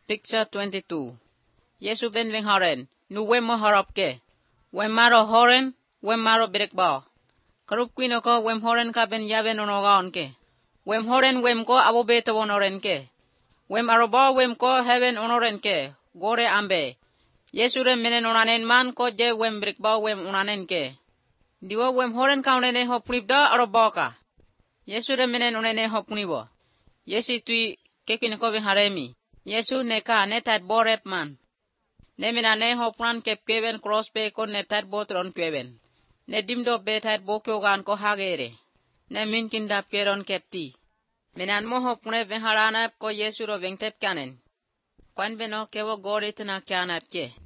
Picture 22. Yesu ben veng haren, nu wem mo harap ke. Wem maro horen, wem maro berek ba. Karup kwino ko wem horen ka ben yaven onogaon ke. Wem horen wem ko abo beta onoren ke. Wem aroba wem ko heaven onoren ke. Gore ambe. Yesu re menen onanen man ko je wem berek ba wem onanen ke. Diwa wem horen ka onene ho punibda aroba ka. Yesu re menen onene ho punibo. Yesu tui kekwino ko ben haremi. Yesu neka netat borep man. Nemina ne hopran kep keven cross pe ko netat botron keven. Ne dimdo betat bokyogan ko hagere. Ne minkin dap keron kepti. Menan mo hopune ben haranap ko Yesu ro vengtep kanen. Kwan beno kewo gorit na kyanap ke.